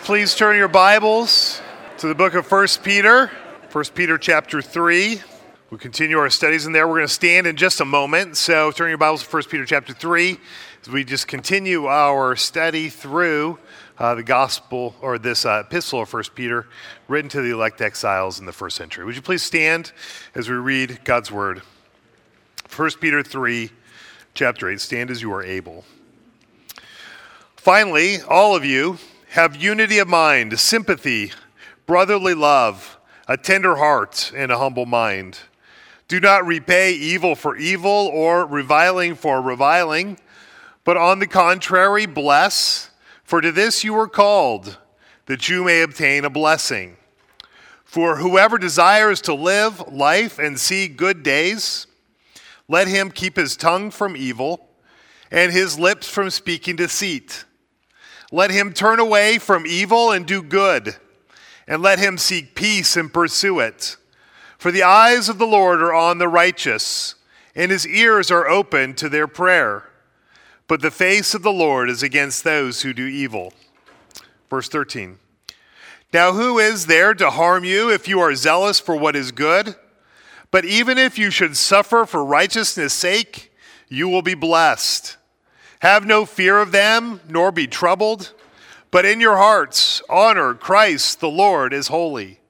Please turn your Bibles to the book of 1 Peter, 1 Peter chapter 3. We'll continue our studies in there. We're going to stand in just a moment. So turn your Bibles to 1 Peter chapter 3 as we just continue our study through the gospel, or this epistle of 1 Peter, written to the elect exiles in the first century. Would you please stand as we read God's word? 1 Peter 3, chapter 8. Stand as you are able. Finally, all of you have unity of mind, sympathy, brotherly love, a tender heart, and a humble mind. Do not repay evil for evil or reviling for reviling, but on the contrary, bless, for to this you were called, that you may obtain a blessing. For whoever desires to live life and see good days, let him keep his tongue from evil and his lips from speaking deceit. Let him turn away from evil and do good, and let him seek peace and pursue it. For the eyes of the Lord are on the righteous, and his ears are open to their prayer. But the face of the Lord is against those who do evil. Verse 13. Now who is there to harm you if you are zealous for what is good? But even if you should suffer for righteousness' sake, you will be blessed. Have no fear of them, nor be troubled, but in your hearts honor Christ the Lord as holy,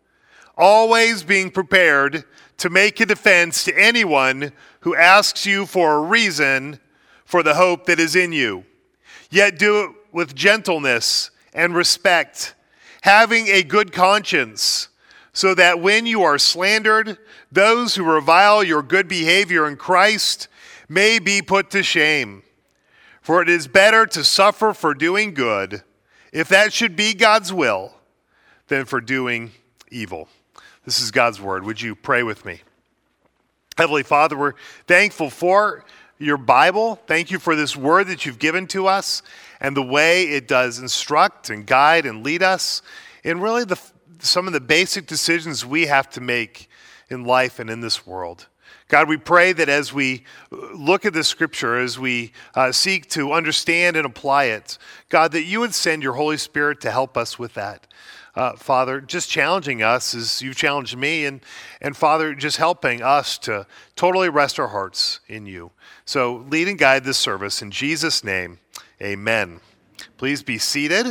always being prepared to make a defense to anyone who asks you for a reason for the hope that is in you. Yet do it with gentleness and respect, having a good conscience, so that when you are slandered, those who revile your good behavior in Christ may be put to shame. For it is better to suffer for doing good, if that should be God's will, than for doing evil. This is God's word. Would you pray with me? Heavenly Father, we're thankful for your Bible. Thank you for this word that you've given to us and the way it does instruct and guide and lead us in really some of the basic decisions we have to make in life and in this world. God, we pray that as we look at this scripture, as we seek to understand and apply it, God, that you would send your Holy Spirit to help us with that. Father, just challenging us as you've challenged me, and Father, just helping us to totally rest our hearts in you. So lead and guide this service. In Jesus' name, amen. Please be seated.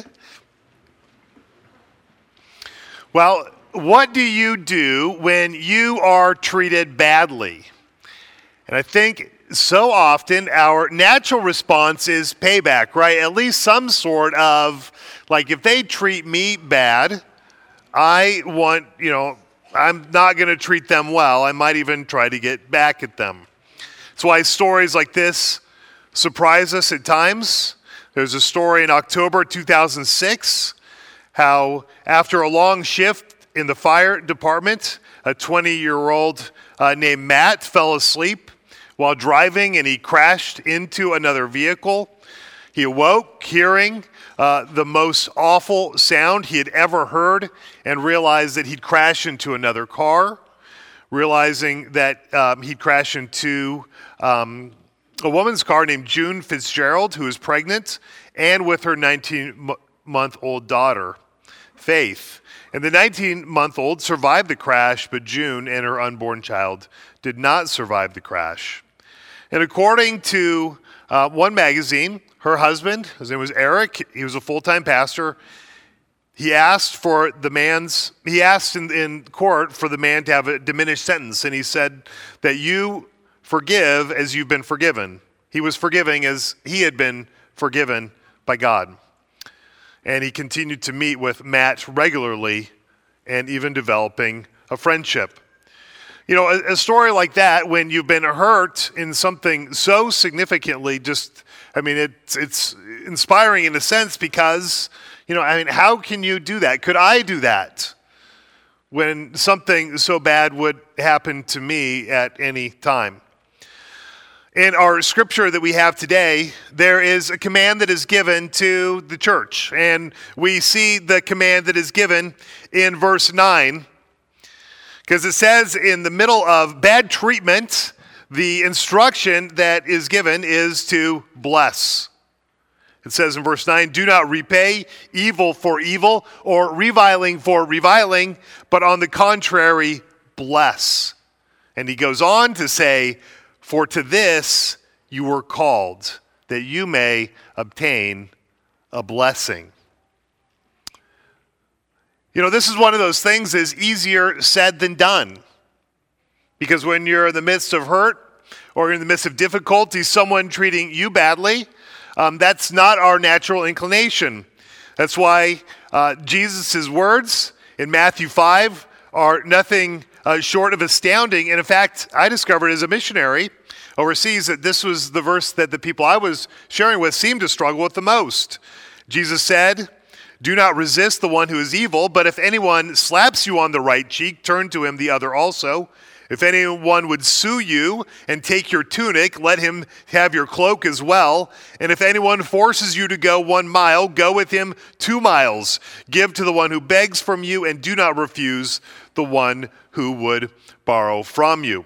Well, what do you do when you are treated badly? And I think so often our natural response is payback, right? At least some sort of, like, if they treat me bad, I'm not going to treat them well. I might even try to get back at them. That's why stories like this surprise us at times. There's a story in October 2006, how after a long shift in the fire department, a 20-year-old named Matt fell asleep while driving, and he crashed into another vehicle. He awoke hearing the most awful sound he had ever heard and realized that he'd crashed into another car, realizing that he'd crashed into a woman's car named June Fitzgerald, who was pregnant, and with her 19-month-old daughter, Faith. And the 19-month-old survived the crash, but June and her unborn child did not survive the crash. And according to one magazine, her husband, his name was Eric, he was a full-time pastor, he asked in court for the man to have a diminished sentence, and he said that you forgive as you've been forgiven. He was forgiving as he had been forgiven by God. And he continued to meet with Matt regularly and even developing a friendship. You know, a story like that, when you've been hurt in something so significantly, it's inspiring in a sense because, how can you do that? Could I do that when something so bad would happen to me at any time? In our scripture that we have today, there is a command that is given to the church. And we see the command that is given in verse 9. Because it says in the middle of bad treatment, the instruction that is given is to bless. It says in verse 9, do not repay evil for evil or reviling for reviling, but on the contrary, bless. And he goes on to say, for to this you were called, that you may obtain a blessing. You know, this is one of those things that is easier said than done. Because when you're in the midst of hurt or in the midst of difficulty, someone treating you badly, that's not our natural inclination. That's why Jesus' words in Matthew 5 are nothing short of astounding. And in fact, I discovered as a missionary overseas that this was the verse that the people I was sharing with seemed to struggle with the most. Jesus said, do not resist the one who is evil, but if anyone slaps you on the right cheek, turn to him the other also. If anyone would sue you and take your tunic, let him have your cloak as well. And if anyone forces you to go 1 mile, go with him 2 miles. Give to the one who begs from you, and do not refuse the one who would borrow from you.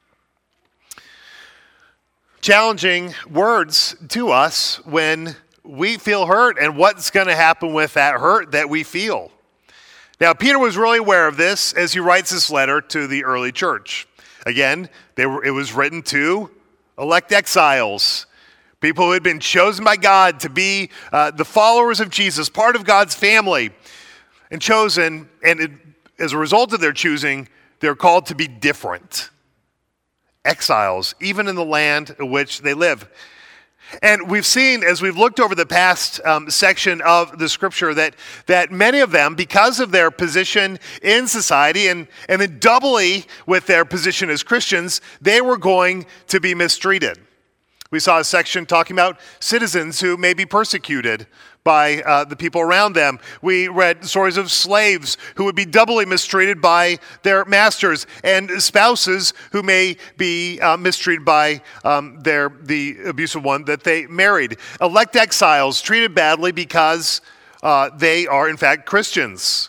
Challenging words to us when we feel hurt and what's going to happen with that hurt that we feel. Now, Peter was really aware of this as he writes this letter to the early church. Again, it was written to elect exiles, people who had been chosen by God to be the followers of Jesus, part of God's family, and chosen, as a result of their choosing, they're called to be different. Exiles, even in the land in which they live. And we've seen, as we've looked over the past section of the scripture, that many of them, because of their position in society and then doubly with their position as Christians, they were going to be mistreated. We saw a section talking about citizens who may be persecuted by the people around them. We read stories of slaves who would be doubly mistreated by their masters, and spouses who may be mistreated by the abusive one that they married. Elect exiles treated badly because they are in fact Christians.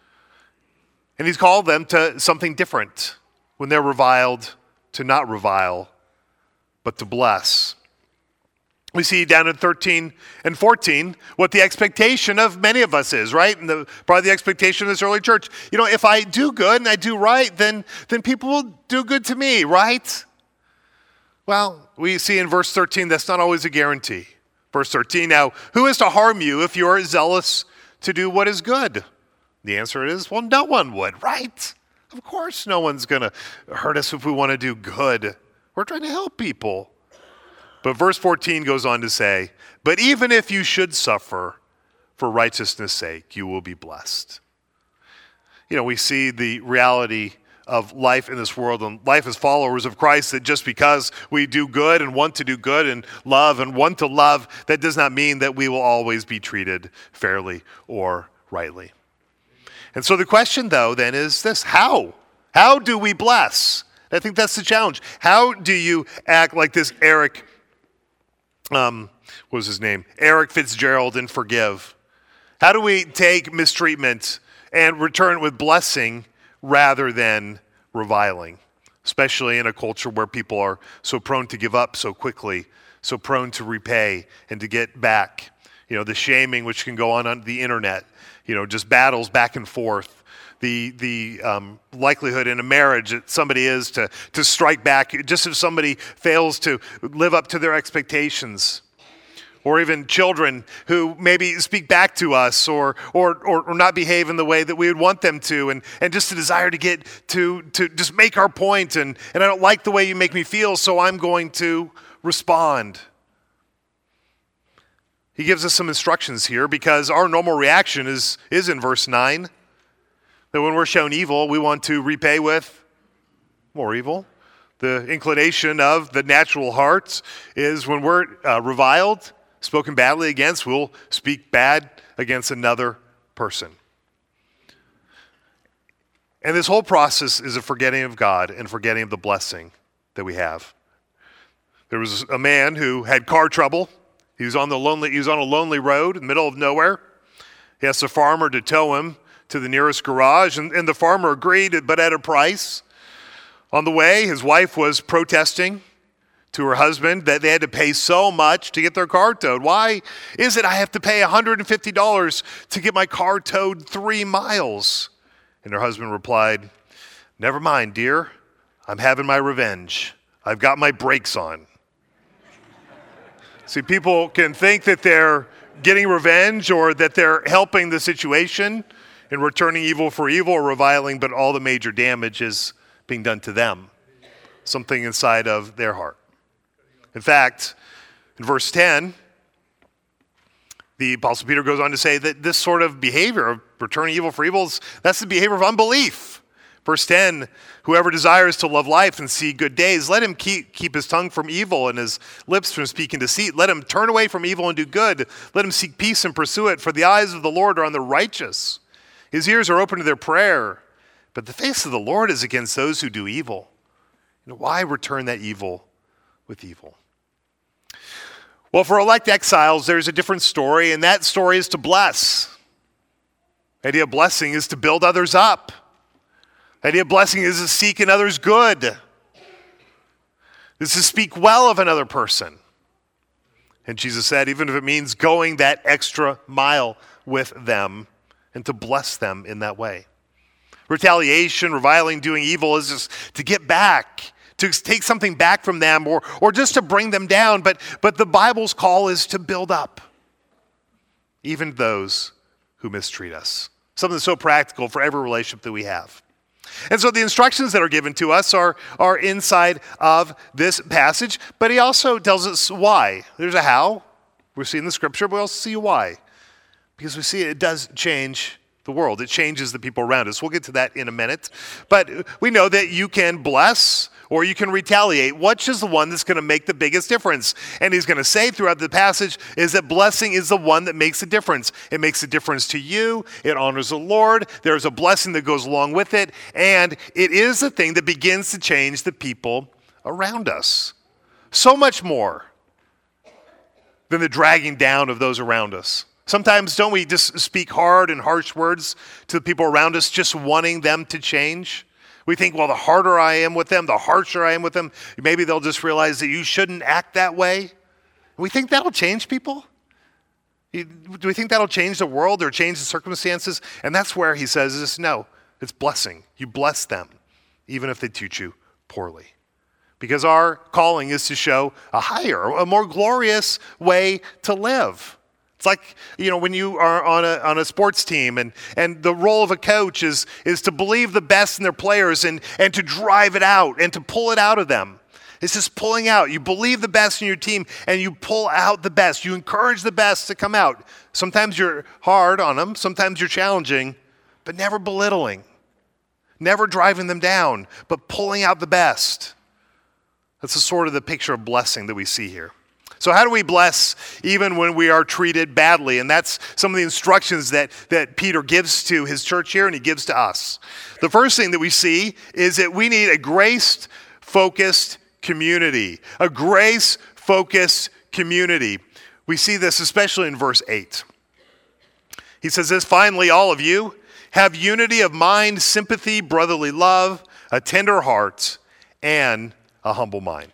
And he's called them to something different. When they're reviled, to not revile, but to bless. We see down in 13 and 14 what the expectation of many of us is, right? And probably the expectation of this early church. You know, if I do good and I do right, then people will do good to me, right? Well, we see in verse 13 that's not always a guarantee. Verse 13, now, who is to harm you if you are zealous to do what is good? The answer is, well, no one would, right? Of course no one's going to hurt us if we want to do good. We're trying to help people. But verse 14 goes on to say, but even if you should suffer for righteousness' sake, you will be blessed. You know, we see the reality of life in this world and life as followers of Christ, that just because we do good and want to do good and want to love, that does not mean that we will always be treated fairly or rightly. And so the question, though, then is this: how? How do we bless? I think that's the challenge. How do you act like this Eric Fitzgerald and forgive? How do we take mistreatment and return it with blessing rather than reviling? Especially in a culture where people are so prone to give up so quickly, so prone to repay and to get back. You know, the shaming which can go on the internet, you know, just battles back and forth. The likelihood in a marriage that somebody is to strike back just if somebody fails to live up to their expectations. Or even children who maybe speak back to us or not behave in the way that we would want them to, and just a desire to get to just make our point, and I don't like the way you make me feel, so I'm going to respond. He gives us some instructions here because our normal reaction is in verse 9. That when we're shown evil, we want to repay with more evil. The inclination of the natural heart is when we're reviled, spoken badly against, we'll speak bad against another person. And this whole process is a forgetting of God and forgetting of the blessing that we have. There was a man who had car trouble. He was on a lonely road in the middle of nowhere. He asked a farmer to tow him to the nearest garage, and the farmer agreed, but at a price. On the way, his wife was protesting, to her husband that they had to pay so much to get their car towed. Why is it I have to pay $150 to get my car towed 3 miles? And her husband replied, "Never mind, dear. I'm having my revenge. I've got my brakes on." See, people can think that they're getting revenge or that they're helping the situation in returning evil for evil or reviling, but all the major damage is being done to them, something inside of their heart. In fact, in verse 10, the Apostle Peter goes on to say that this sort of behavior of returning evil for evil, that's the behavior of unbelief. Verse 10, whoever desires to love life and see good days, let him keep his tongue from evil and his lips from speaking deceit. Let him turn away from evil and do good. Let him seek peace and pursue it, for the eyes of the Lord are on the righteous. His ears are open to their prayer, but the face of the Lord is against those who do evil. Why return that evil with evil? Well, for elect exiles, there's a different story, and that story is to bless. The idea of blessing is to build others up. The idea of blessing is to seek another's good. Is to speak well of another person. And Jesus said, even if it means going that extra mile with them and to bless them in that way. Retaliation, reviling, doing evil is just to get back, to take something back from them or just to bring them down. But the Bible's call is to build up even those who mistreat us. Something so practical for every relationship that we have. And so the instructions that are given to us are inside of this passage, but he also tells us why. There's a how. We're seeing the scripture, but we also see why. Because we see it does change the world. It changes the people around us. We'll get to that in a minute. But we know that you can bless or you can retaliate. Which is the one that's going to make the biggest difference? And he's going to say throughout the passage is that blessing is the one that makes a difference. It makes a difference to you. It honors the Lord. There's a blessing that goes along with it. And it is the thing that begins to change the people around us. So much more than the dragging down of those around us. Sometimes don't we just speak hard and harsh words to the people around us, just wanting them to change? We think, well, the harder I am with them, the harsher I am with them, maybe they'll just realize that you shouldn't act that way. We think that'll change people? Do we think that'll change the world or change the circumstances? And that's where he says this, no, it's blessing. You bless them, even if they treat you poorly. Because our calling is to show a higher, a more glorious way to live. It's like, when you are on a sports team and the role of a coach is to believe the best in their players and to drive it out and to pull it out of them. It's just pulling out. You believe the best in your team and you pull out the best. You encourage the best to come out. Sometimes you're hard on them. Sometimes you're challenging, but never belittling. Never driving them down, but pulling out the best. That's the sort of the picture of blessing that we see here. So how do we bless even when we are treated badly? And that's some of the instructions that Peter gives to his church here and he gives to us. The first thing that we see is that we need a grace-focused community. A grace-focused community. We see this especially in verse 8. He says this, finally, all of you have unity of mind, sympathy, brotherly love, a tender heart, and a humble mind.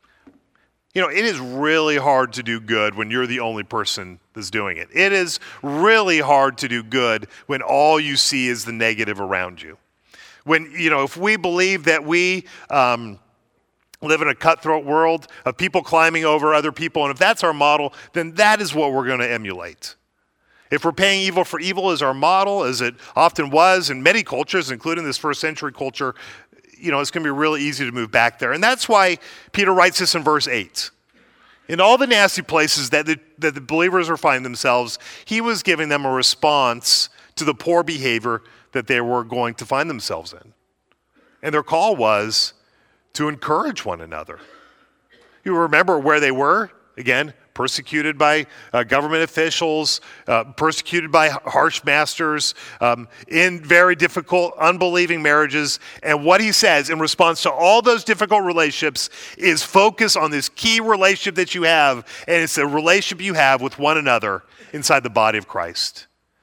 It is really hard to do good when you're the only person that's doing it. It is really hard to do good when all you see is the negative around you. When, if we believe that we live in a cutthroat world of people climbing over other people, and if that's our model, then that is what we're going to emulate. If we're paying evil for evil as our model, as it often was in many cultures, including this first century culture, it's going to be really easy to move back there. And that's why Peter writes this in verse 8. In all the nasty places that the believers were finding themselves, he was giving them a response to the poor behavior that they were going to find themselves in. And their call was to encourage one another. You remember where they were? Again, persecuted by government officials, persecuted by harsh masters, in very difficult, unbelieving marriages. And what he says in response to all those difficult relationships is focus on this key relationship that you have, and it's a relationship you have with one another inside the body of Christ.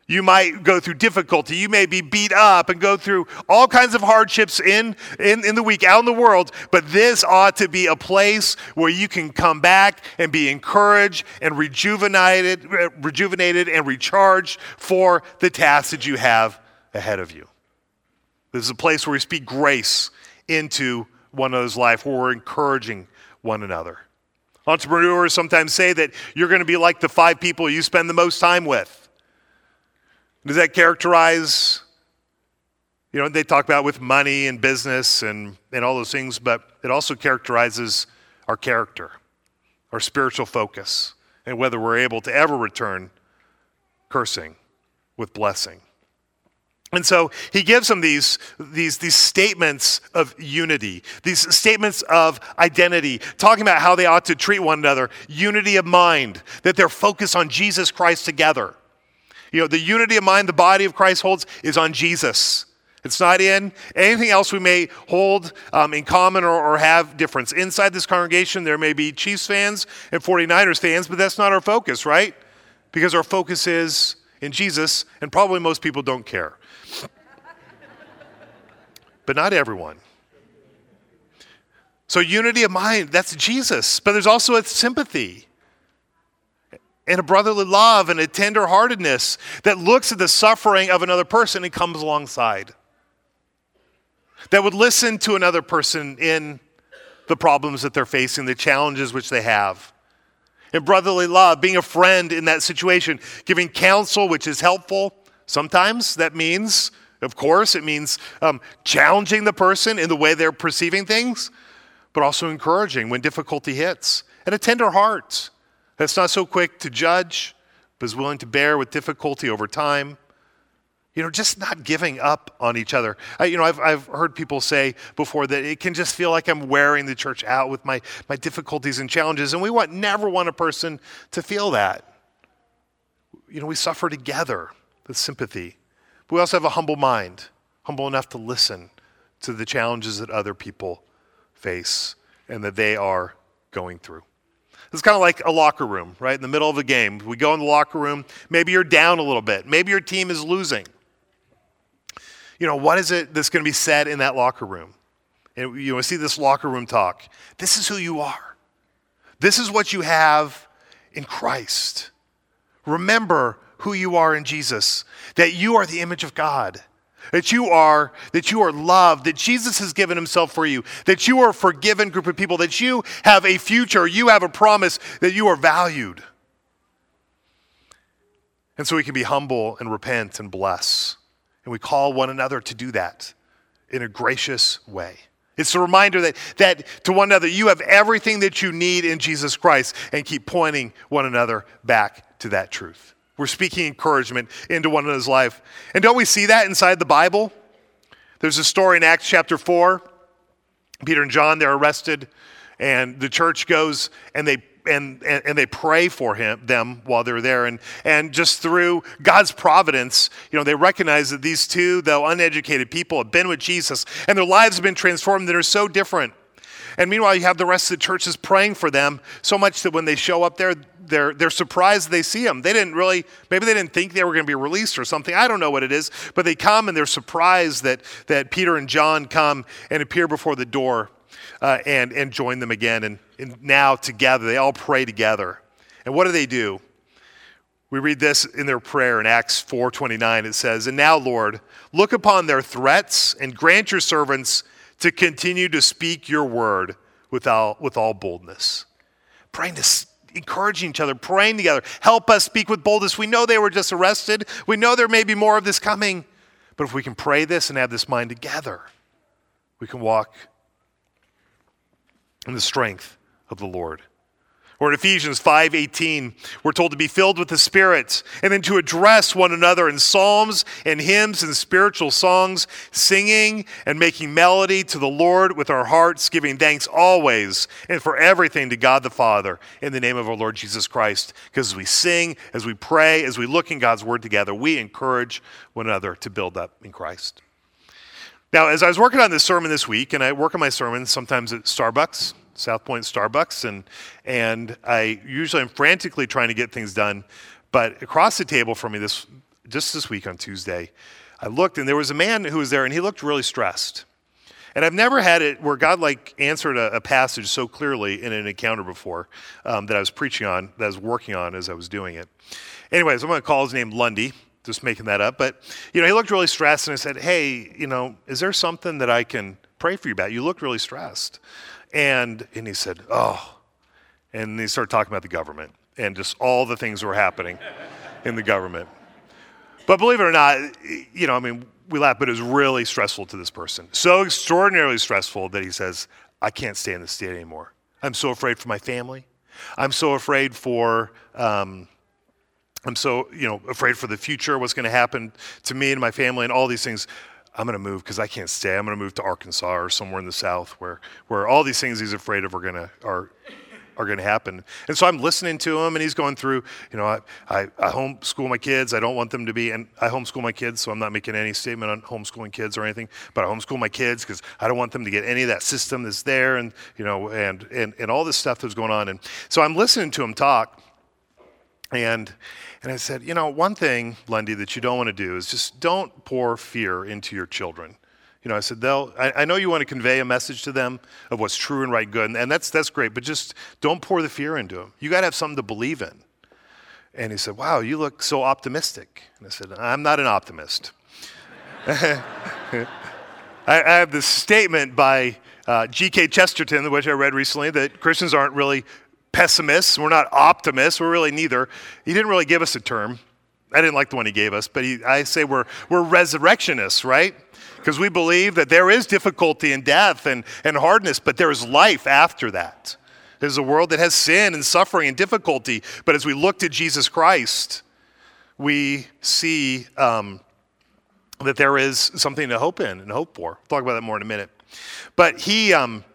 You might go through difficulty. You may be beat up and go through all kinds of hardships in the week, out in the world. But this ought to be a place where you can come back and be encouraged and rejuvenated and recharged for the tasks that you have ahead of you. This is a place where we speak grace into one another's life, where we're encouraging one another. Entrepreneurs sometimes say that you're going to be like the 5 people you spend the most time with. Does that characterize, they talk about with money and business and all those things, but it also characterizes our character, our spiritual focus, and whether we're able to ever return cursing with blessing. And so he gives them these statements of unity, these statements of identity, talking about how they ought to treat one another, unity of mind, that they're focused on Jesus Christ together. The unity of mind the body of Christ holds is on Jesus. It's not in anything else we may hold in common or have difference. Inside this congregation, there may be Chiefs fans and 49ers fans, but that's not our focus, right? Because our focus is in Jesus, and probably most people don't care. But not everyone. So unity of mind, that's Jesus. But there's also a sympathy and a brotherly love and a tenderheartedness that looks at the suffering of another person and comes alongside. That would listen to another person in the problems that they're facing, the challenges which they have. And brotherly love, being a friend in that situation, giving counsel which is helpful. Sometimes that means, of course, it means challenging the person in the way they're perceiving things, but also encouraging when difficulty hits. And a tender heart that's not so quick to judge, but is willing to bear with difficulty over time. Just not giving up on each other. I've heard people say before that it can just feel like I'm wearing the church out with my difficulties and challenges, and we never want a person to feel that. We suffer together with sympathy. But we also have a humble mind, humble enough to listen to the challenges that other people face and that they are going through. It's kind of like a locker room, right? In the middle of a game. We go in the locker room. Maybe you're down a little bit. Maybe your team is losing. What is it that's going to be said in that locker room? And we see this locker room talk. This is who you are. This is what you have in Christ. Remember who you are in Jesus, that you are the image of God, that you are loved, that Jesus has given himself for you, that you are a forgiven group of people, that you have a future, you have a promise, that you are valued. And so we can be humble and repent and bless. And we call one another to do that in a gracious way. It's a reminder that to one another, you have everything that you need in Jesus Christ, and keep pointing one another back to that truth. We're speaking encouragement into one another's life. And don't we see that inside the Bible? There's a story in Acts chapter 4. Peter and John, they're arrested, and the church goes and they pray for them while they're there. And just through God's providence, they recognize that these two, though uneducated people, have been with Jesus, and their lives have been transformed that are so different. And meanwhile, you have the rest of the churches praying for them so much that when they show up there, they're surprised they see them. Maybe they didn't think they were going to be released or something. I don't know what it is, but they come and they're surprised that Peter and John come and appear before the door and join them again. And now together, they all pray together. And what do? We read this in their prayer in Acts 4:29. It says, "And now, Lord, look upon their threats and grant your servants to continue to speak your word with all boldness." Encouraging each other, praying together. Help us speak with boldness. We know they were just arrested. We know there may be more of this coming. But if we can pray this and have this mind together, we can walk in the strength of the Lord. Or in Ephesians 5:18, we're told to be filled with the Spirit, and then to address one another in psalms and hymns and spiritual songs, singing and making melody to the Lord with our hearts, giving thanks always and for everything to God the Father in the name of our Lord Jesus Christ. Because as we sing, as we pray, as we look in God's word together, we encourage one another to build up in Christ. Now, as I was working on this sermon this week, and I work on my sermons sometimes at Starbucks, South Point Starbucks, and I usually am frantically trying to get things done, but across the table from me just this week on Tuesday, I looked and there was a man who was there and he looked really stressed. And I've never had it where God answered a passage so clearly in an encounter before that I was preaching on, that I was working on as I was doing it. Anyways, I'm going to call his name Lundy, just making that up. But, he looked really stressed and I said, hey, is there something that I can pray for you about? You look really stressed. And he said, oh. And he started talking about the government and just all the things that were happening in the government. But believe it or not, we laugh, but it was really stressful to this person. So extraordinarily stressful that he says, I can't stay in this state anymore. I'm so afraid for my family. I'm so afraid for, afraid for the future, what's going to happen to me and my family and all these things. I'm going to move because I can't stay. I'm going to move to Arkansas or somewhere in the South where all these things he's afraid of are going to happen. And so I'm listening to him, and he's going through, I homeschool my kids. I don't want them to be, and I homeschool my kids, so I'm not making any statement on homeschooling kids or anything, but I homeschool my kids because I don't want them to get any of that system that's there and all this stuff that's going on. And so I'm listening to him talk, and I said, one thing, Lundy, that you don't want to do is just don't pour fear into your children. I said, I know you want to convey a message to them of what's true and right and good, and that's great, but just don't pour the fear into them. You got to have something to believe in. And he said, wow, you look so optimistic. And I said, I'm not an optimist. I have this statement by G.K. Chesterton, which I read recently, that Christians aren't really pessimists. We're not optimists. We're really neither. He didn't really give us a term. I didn't like the one he gave us, but I say we're resurrectionists, right? Because we believe that there is difficulty and death and hardness, but there is life after that. There's a world that has sin and suffering and difficulty, but as we look to Jesus Christ, we see that there is something to hope in and hope for. We'll talk about that more in a minute. But he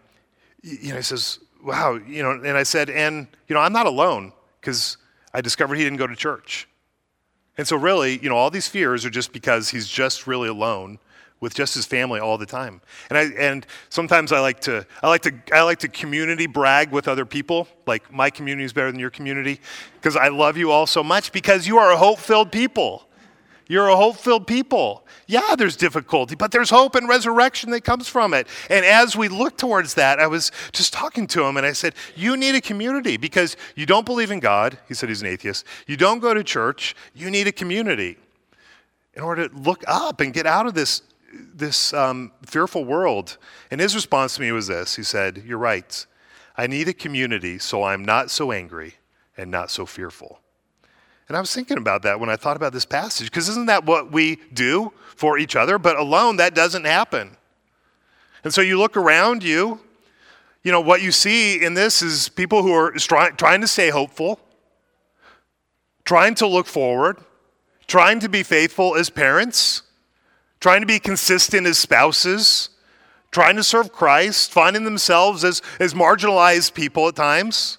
says, wow, and I said, I'm not alone because I discovered he didn't go to church. And so really, all these fears are just because he's just really alone with just his family all the time. And sometimes I like to community brag with other people, like my community is better than your community, because I love you all so much because you are a hope-filled people. You're a hope-filled people. Yeah, there's difficulty, but there's hope and resurrection that comes from it. And as we look towards that, I was just talking to him and I said, you need a community because you don't believe in God. He said he's an atheist. You don't go to church. You need a community in order to look up and get out of this fearful world. And his response to me was this. He said, you're right. I need a community so I'm not so angry and not so fearful. And I was thinking about that when I thought about this passage, because isn't that what we do for each other? But alone, that doesn't happen. And so you look around you, what you see in this is people who are trying to stay hopeful, trying to look forward, trying to be faithful as parents, trying to be consistent as spouses, trying to serve Christ, finding themselves as marginalized people at times.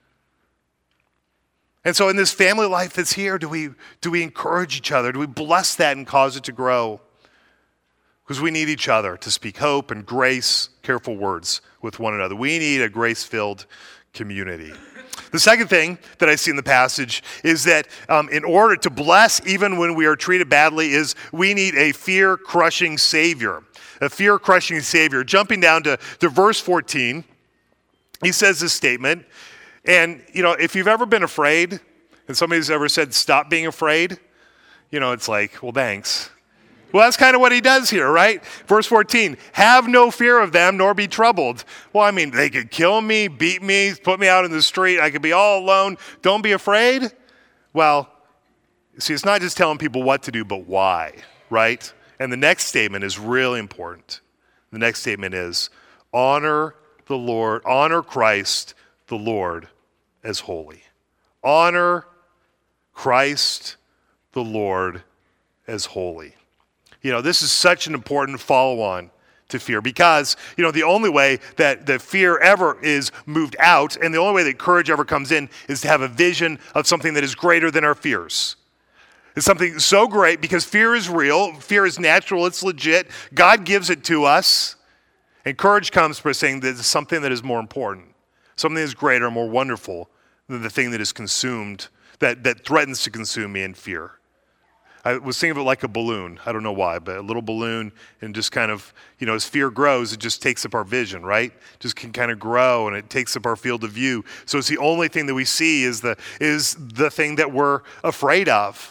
And so in this family life that's here, do we encourage each other? Do we bless that and cause it to grow? Because we need each other to speak hope and grace, careful words with one another. We need a grace-filled community. The second thing that I see in the passage is that in order to bless even when we are treated badly is we need a fear-crushing Savior. A fear-crushing Savior. Jumping down to verse 14, he says this statement. And, if you've ever been afraid, and somebody's ever said, stop being afraid, it's like, well, thanks. Well, that's kind of what he does here, right? Verse 14, have no fear of them, nor be troubled. Well, they could kill me, beat me, put me out in the street. I could be all alone. Don't be afraid. Well, see, it's not just telling people what to do, but why, right? And the next statement is really important. The next statement is, honor the Lord, honor Christ, the Lord, as holy. Honor Christ, the Lord, as holy. This is such an important follow-on to fear because, the only way that the fear ever is moved out and the only way that courage ever comes in is to have a vision of something that is greater than our fears. It's something so great because fear is real, fear is natural, it's legit. God gives it to us. And courage comes from saying that it's something that is more important. Something that is greater, more wonderful than the thing that is consumed, that threatens to consume me in fear. I was thinking of it like a balloon. I don't know why, but a little balloon, and just kind of, as fear grows, it just takes up our vision, right? Just can kind of grow, and it takes up our field of view. So it's the only thing that we see is the thing that we're afraid of.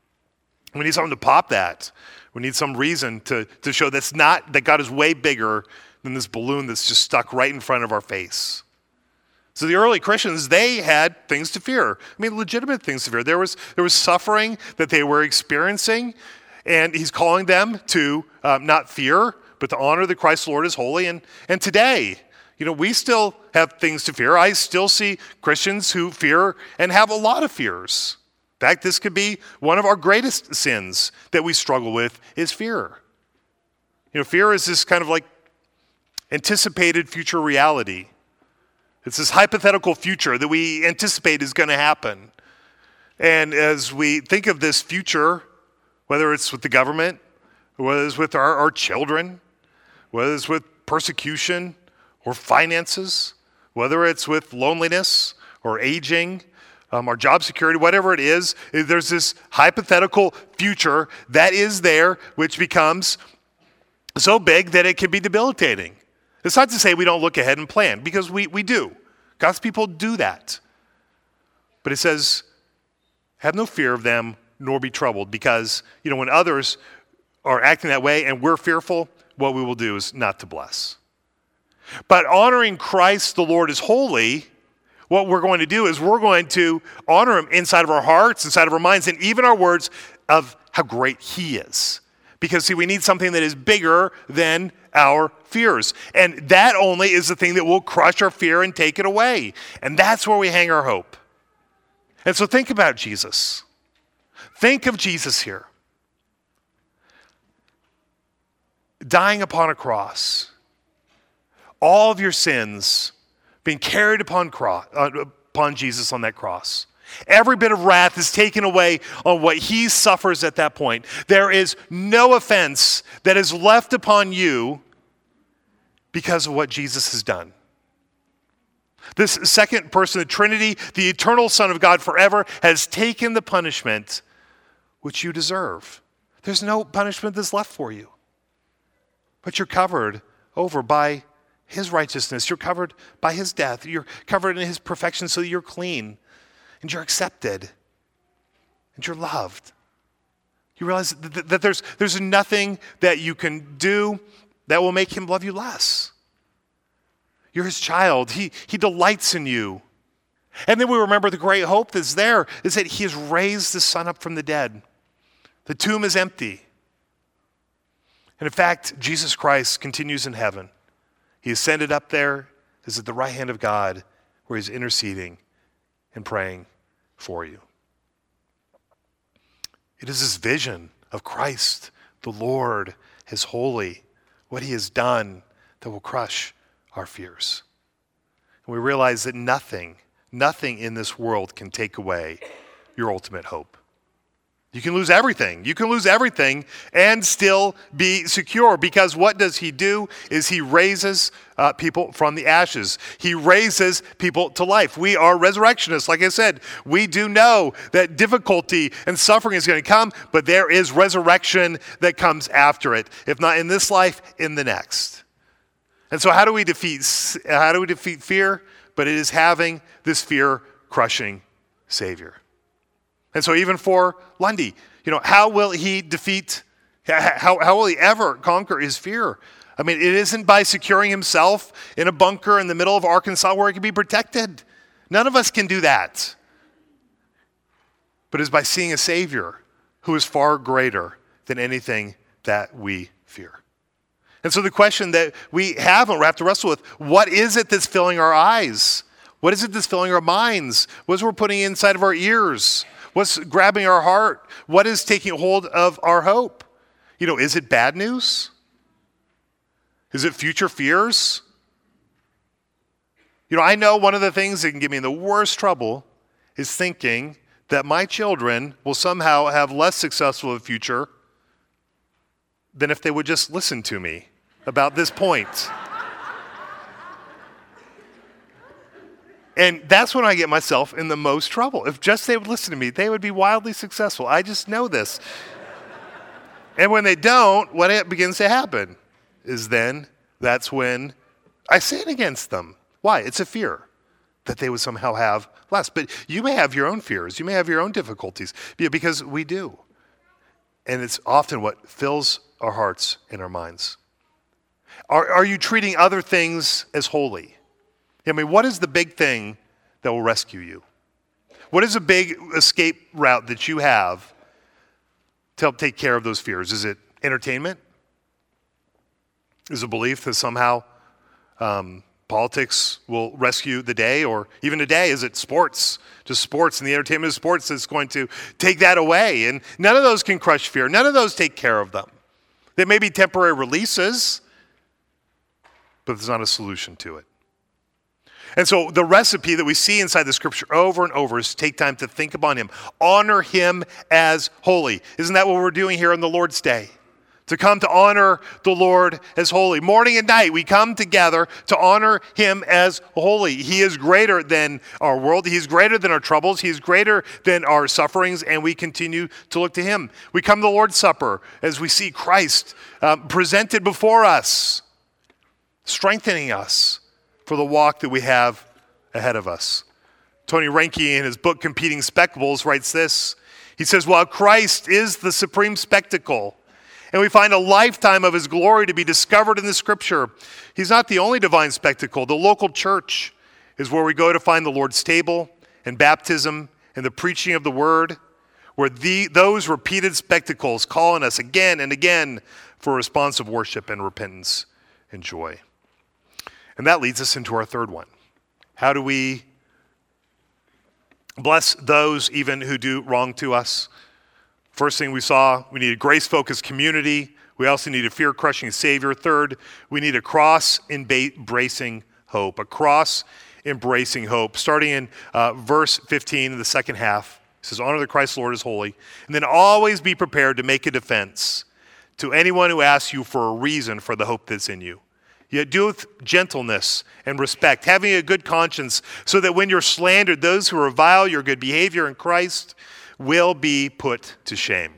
We need something to pop that. We need some reason to show that God is way bigger than this balloon that's just stuck right in front of our face. So the early Christians, they had things to fear. I mean, legitimate things to fear. There was suffering that they were experiencing, and he's calling them to not fear, but to honor that Christ the Lord is holy. And today, we still have things to fear. I still see Christians who fear and have a lot of fears. In fact, this could be one of our greatest sins that we struggle with is fear. Fear is this kind of like anticipated future reality. It's this hypothetical future that we anticipate is going to happen. And as we think of this future, whether it's with the government, whether it's with our children, whether it's with persecution or finances, whether it's with loneliness or aging, our job security, whatever it is, there's this hypothetical future that is there, which becomes so big that it can be debilitating. It's not to say we don't look ahead and plan, because we do. God's people do that. But it says, have no fear of them, nor be troubled, because, when others are acting that way and we're fearful, what we will do is not to bless. But honoring Christ the Lord is holy, what we're going to do is we're going to honor him inside of our hearts, inside of our minds, and even our words of how great he is. Because, see, we need something that is bigger than our fears. And that only is the thing that will crush our fear and take it away. And that's where we hang our hope. And so think about Jesus. Think of Jesus here. Dying upon a cross. All of your sins being carried upon Jesus on that cross. Every bit of wrath is taken away on what he suffers at that point. There is no offense that is left upon you because of what Jesus has done. This second person of the Trinity, the eternal Son of God forever, has taken the punishment which you deserve. There's no punishment that's left for you. But you're covered over by his righteousness. You're covered by his death. You're covered in his perfection so that you're clean. And you're accepted. And you're loved. You realize that there's nothing that you can do that will make him love you less. You're his child. He delights in you. And then we remember the great hope that's there is that he has raised the Son up from the dead. The tomb is empty. And in fact, Jesus Christ continues in heaven. He ascended up there, is at the right hand of God, where he's interceding and praying for you. It is this vision of Christ, the Lord, his holy, what he has done that will crush our fears. And we realize that nothing in this world can take away your ultimate hope. You can lose everything. You can lose everything and still be secure, because what does he do is he raises people from the ashes. He raises people to life. We are resurrectionists. Like I said, we do know that difficulty and suffering is going to come, but there is resurrection that comes after it. If not in this life, in the next. And so how do we defeat fear? But it is having this fear-crushing Savior. And so even for Lundy, how will he how will he ever conquer his fear? I mean, it isn't by securing himself in a bunker in the middle of Arkansas where he can be protected. None of us can do that. But it's by seeing a Savior who is far greater than anything that we fear. And so the question that we have and we have to wrestle with, what is it that's filling our eyes? What is it that's filling our minds? What is it we're putting inside of our ears? What's grabbing our heart? What is taking hold of our hope? Is it bad news? Is it future fears? I know one of the things that can get me in the worst trouble is thinking that my children will somehow have less successful a future than if they would just listen to me about this point. And that's when I get myself in the most trouble. If just they would listen to me, they would be wildly successful. I just know this. And when they don't, what begins to happen is then that's when I sin against them. Why? It's a fear that they would somehow have less. But you may have your own fears. You may have your own difficulties because we do. And it's often what fills our hearts and our minds. Are you treating other things as holy? I mean, what is the big thing that will rescue you? What is a big escape route that you have to help take care of those fears? Is it entertainment? Is it belief that somehow politics will rescue the day? Or even today, is it sports? Just sports and the entertainment of sports that's going to take that away. And none of those can crush fear. None of those take care of them. They may be temporary releases, but there's not a solution to it. And so the recipe that we see inside the scripture over and over is to take time to think upon him. Honor him as holy. Isn't that what we're doing here on the Lord's Day? To come to honor the Lord as holy. Morning and night, we come together to honor him as holy. He is greater than our world. He is greater than our troubles. He is greater than our sufferings, and we continue to look to him. We come to the Lord's Supper as we see Christ presented before us, strengthening us for the walk that we have ahead of us. Tony Reinke, in his book, Competing Spectacles, writes this. He says, while Christ is the supreme spectacle, and we find a lifetime of his glory to be discovered in the scripture, he's not the only divine spectacle. The local church is where we go to find the Lord's table and baptism and the preaching of the word, where those repeated spectacles call on us again and again for responsive worship and repentance and joy. And that leads us into our third one. How do we bless those even who do wrong to us? First thing we saw, we need a grace-focused community. We also need a fear-crushing Savior. Third, we need a cross-embracing hope. A cross-embracing hope. Starting in verse 15 in the second half, it says, honor the Christ Lord as holy, and then always be prepared to make a defense to anyone who asks you for a reason for the hope that's in you. Yet do it with gentleness and respect, having a good conscience, so that when you're slandered, those who revile your good behavior in Christ will be put to shame.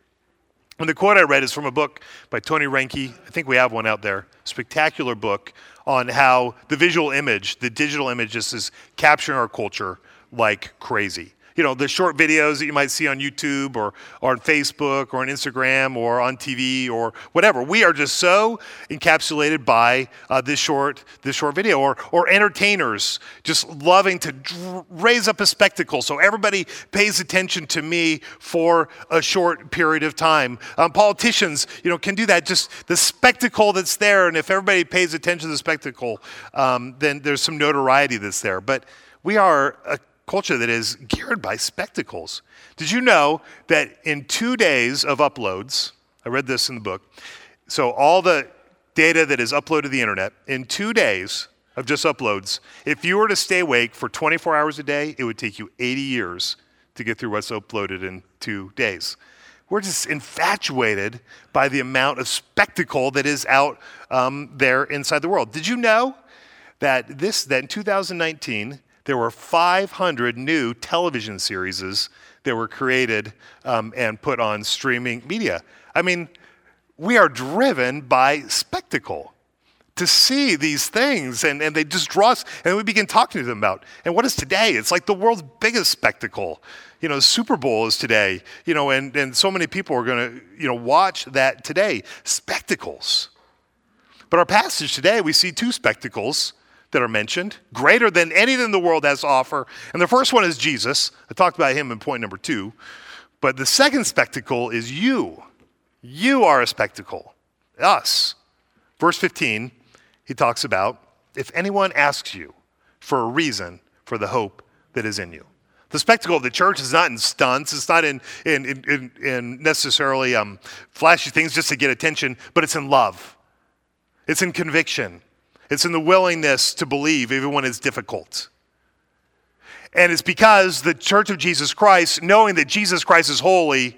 And the quote I read is from a book by Tony Reinke. I think we have one out there. Spectacular book on how the visual image, the digital image, just is capturing our culture like crazy. You know, the short videos that you might see on YouTube or on Facebook or on Instagram or on TV or whatever. We are just so encapsulated by this short video. Or entertainers just loving to raise up a spectacle so everybody pays attention to me for a short period of time. Politicians, can do that. Just the spectacle that's there, and if everybody pays attention to the spectacle, then there's some notoriety that's there. But we are a culture that is geared by spectacles. Did you know that in 2 days of uploads, I read this in the book, so all the data that is uploaded to the internet, in 2 days of just uploads, if you were to stay awake for 24 hours a day, it would take you 80 years to get through what's uploaded in 2 days. We're just infatuated by the amount of spectacle that is out there inside the world. Did you know that in 2019, there were 500 new television series that were created and put on streaming media. I mean, we are driven by spectacle to see these things, and they just draw us, and we begin talking to them about. And what is today? It's like the world's biggest spectacle. Super Bowl is today, and so many people are going to, watch that today. Spectacles. But our passage today, we see two spectacles that are mentioned, greater than anything the world has to offer. And the first one is Jesus. I talked about him in point number 2. But the second spectacle is you. You are a spectacle. Us. Verse 15, he talks about, if anyone asks you for a reason for the hope that is in you. The spectacle of the church is not in stunts. It's not in necessarily flashy things just to get attention, but it's in love. It's in conviction. It's in the willingness to believe even when it's difficult. And it's because the Church of Jesus Christ, knowing that Jesus Christ is holy,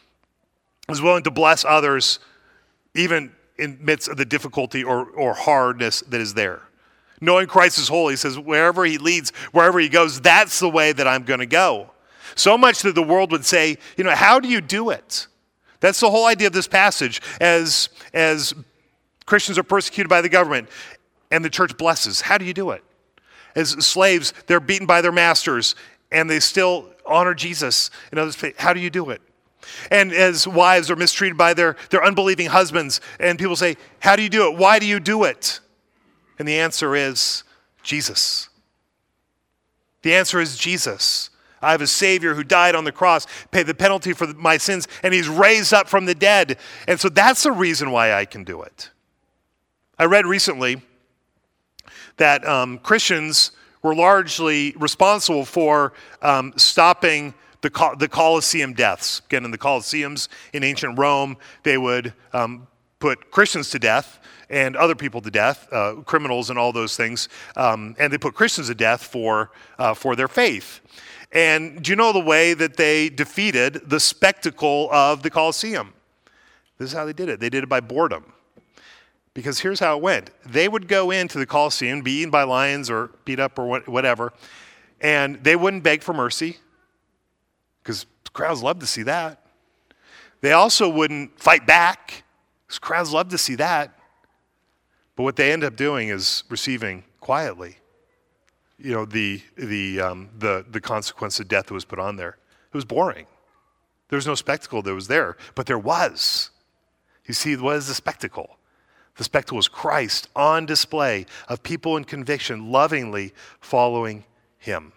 is willing to bless others even in midst of the difficulty or hardness that is there. Knowing Christ is holy, he says, wherever he leads, wherever he goes, that's the way that I'm going to go. So much that the world would say, how do you do it? That's the whole idea of this passage. As Christians are persecuted by the government and the church blesses, how do you do it? As slaves, they're beaten by their masters and they still honor Jesus in others' faith. How do you do it? And as wives are mistreated by their unbelieving husbands, and people say, how do you do it? Why do you do it? And the answer is Jesus. The answer is Jesus. I have a Savior who died on the cross, paid the penalty for my sins, and he's raised up from the dead. And so that's the reason why I can do it. I read recently that Christians were largely responsible for stopping the Colosseum deaths. Again, in the Colosseums in ancient Rome, they would put Christians to death and other people to death, criminals and all those things, and they put Christians to death for their faith. And do you know the way that they defeated the spectacle of the Colosseum? This is how they did it. They did it by boredom. Because here's how it went. They would go into the Colosseum, be eaten by lions or beat up or whatever, and they wouldn't beg for mercy, because crowds love to see that. They also wouldn't fight back, because crowds love to see that. But what they end up doing is receiving quietly, the consequence of death that was put on there. It was boring. There was no spectacle that was there, but there was. You see, what is the spectacle? The spectacle was Christ on display of people in conviction lovingly following him.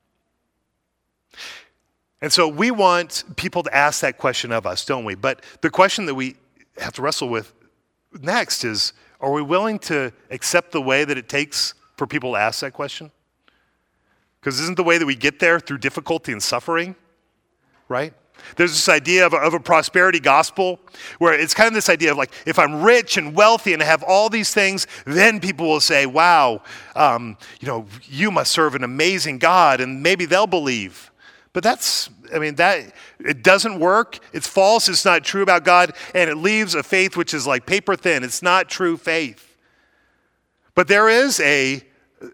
And so we want people to ask that question of us, don't we? But the question that we have to wrestle with next is, are we willing to accept the way that it takes for people to ask that question? Because isn't the way that we get there through difficulty and suffering, right? There's this idea of a prosperity gospel where it's kind of this idea of like, if I'm rich and wealthy and I have all these things, then people will say, wow, you must serve an amazing God, and maybe they'll believe. But it doesn't work. It's false. It's not true about God. And it leaves a faith which is like paper thin. It's not true faith. But there is a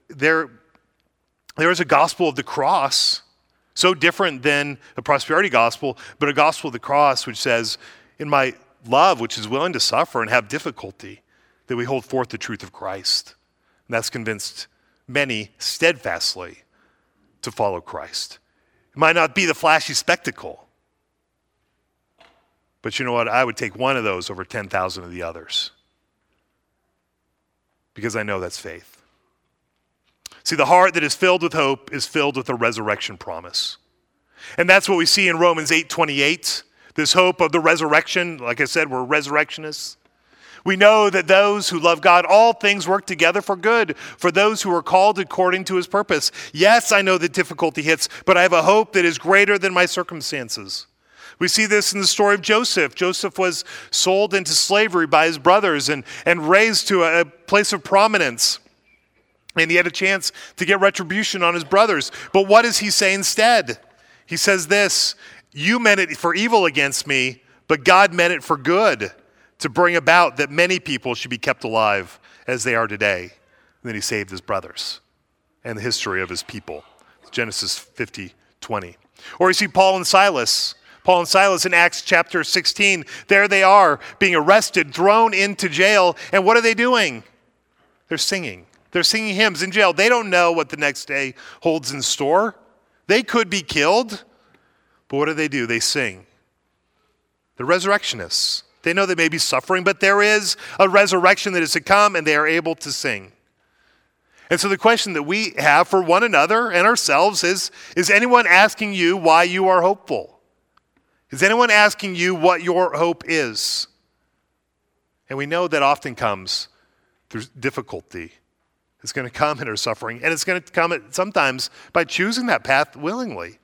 gospel of the cross, so different than the prosperity gospel, but a gospel of the cross which says, in my love, which is willing to suffer and have difficulty, that we hold forth the truth of Christ. And that's convinced many steadfastly to follow Christ. It might not be the flashy spectacle, but you know what? I would take one of those over 10,000 of the others, because I know that's faith. See, the heart that is filled with hope is filled with a resurrection promise. And that's what we see in Romans 8:28, this hope of the resurrection. Like I said, we're resurrectionists. We know that those who love God, all things work together for good, for those who are called according to his purpose. Yes, I know that difficulty hits, but I have a hope that is greater than my circumstances. We see this in the story of Joseph. Joseph was sold into slavery by his brothers and raised to a place of prominence. And he had a chance to get retribution on his brothers. But what does he say instead? He says this, you meant it for evil against me, but God meant it for good, to bring about that many people should be kept alive as they are today. And then he saved his brothers and the history of his people. Genesis 50:20. Or you see Paul and Silas. Paul and Silas in Acts chapter 16. There they are, being arrested, thrown into jail. And what are they doing? They're singing. They're singing hymns in jail. They don't know what the next day holds in store. They could be killed. But what do? They sing. They're resurrectionists. They know they may be suffering, but there is a resurrection that is to come, and they are able to sing. And so the question that we have for one another and ourselves is anyone asking you why you are hopeful? Is anyone asking you what your hope is? And we know that often comes through difficulty. It's going to come in our suffering, and it's going to come sometimes by choosing that path willingly.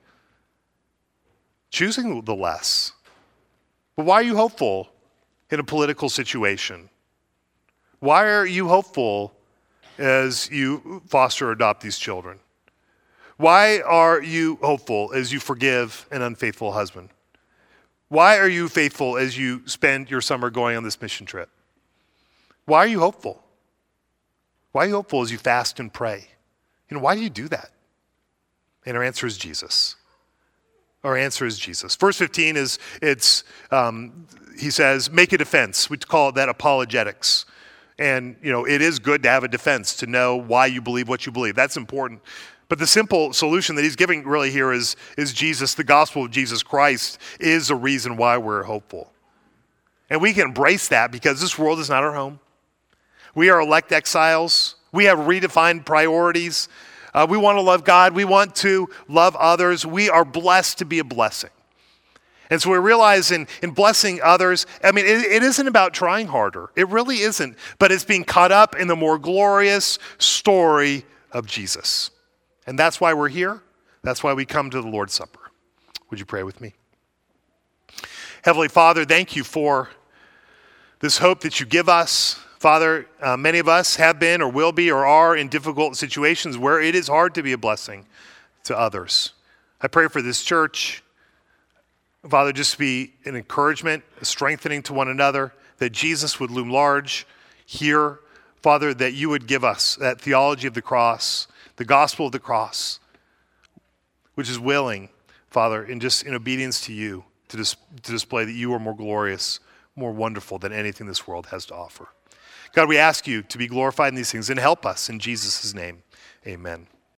Choosing the less. But why are you hopeful in a political situation? Why are you hopeful as you foster or adopt these children? Why are you hopeful as you forgive an unfaithful husband? Why are you faithful as you spend your summer going on this mission trip? Why are you hopeful? Why are you hopeful as you fast and pray? Why do you do that? And our answer is Jesus. Our answer is Jesus. Verse 15 is, he says, make a defense. We call that apologetics. And, it is good to have a defense, to know why you believe what you believe. That's important. But the simple solution that he's giving really here is Jesus. The gospel of Jesus Christ is a reason why we're hopeful. And we can embrace that because this world is not our home. We are elect exiles. We have redefined priorities. We want to love God. We want to love others. We are blessed to be a blessing. And so we realize in blessing others, it isn't about trying harder. It really isn't. But it's being caught up in the more glorious story of Jesus. And that's why we're here. That's why we come to the Lord's Supper. Would you pray with me? Heavenly Father, thank you for this hope that you give us. Father, many of us have been or will be or are in difficult situations where it is hard to be a blessing to others. I pray for this church, Father, just to be an encouragement, a strengthening to one another, that Jesus would loom large here. Father, that you would give us that theology of the cross, the gospel of the cross, which is willing, Father, in obedience to you, to display that you are more glorious, more wonderful than anything this world has to offer. God, we ask you to be glorified in these things and help us in Jesus' name. Amen.